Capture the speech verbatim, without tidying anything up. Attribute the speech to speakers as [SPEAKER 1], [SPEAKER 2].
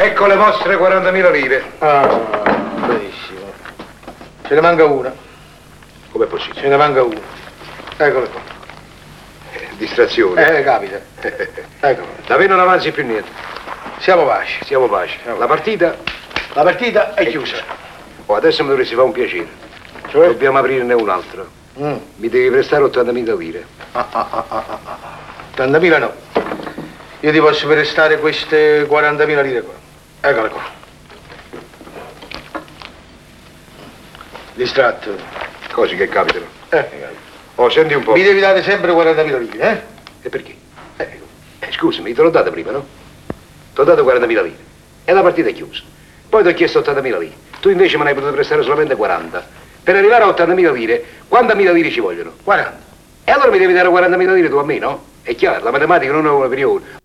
[SPEAKER 1] Ecco le vostre quarantamila lire.
[SPEAKER 2] Ah, benissimo. Ce ne manca una.
[SPEAKER 1] Com'è possibile?
[SPEAKER 2] Ce ne manca una. Eccole qua.
[SPEAKER 1] Eh, distrazione.
[SPEAKER 2] Eh, capita. Eccolo.
[SPEAKER 1] Da me non avanzi più niente.
[SPEAKER 2] Siamo pace.
[SPEAKER 1] Siamo pace.
[SPEAKER 2] Siamo
[SPEAKER 1] La partita?
[SPEAKER 2] La partita è chiusa.
[SPEAKER 1] Oh, adesso mi dovresti fare un piacere.
[SPEAKER 2] Cioè?
[SPEAKER 1] Dobbiamo aprirne un altro.
[SPEAKER 2] Mm.
[SPEAKER 1] Mi devi prestare ottantamila lire.
[SPEAKER 2] Ah, ah, ah, ah, ah. ottantamila no. Io ti posso prestare queste quarantamila lire qua. Eccole qua. Distratto.
[SPEAKER 1] Cose che capitano.
[SPEAKER 2] Eh.
[SPEAKER 1] Oh, senti un po'.
[SPEAKER 2] Mi devi dare sempre quarantamila lire, eh?
[SPEAKER 1] E perché? Eh, eh, scusami, te l'ho data prima, no? Ti ho dato quarantamila lire. E la partita è chiusa. Poi ti ho chiesto ottantamila lire. Tu invece me ne hai potuto prestare solamente quaranta. Per arrivare a ottantamila lire, quantamila lire ci vogliono?
[SPEAKER 2] quaranta.
[SPEAKER 1] E allora mi devi dare quarantamila lire tu a me, no? È chiaro, la matematica non è una opinione.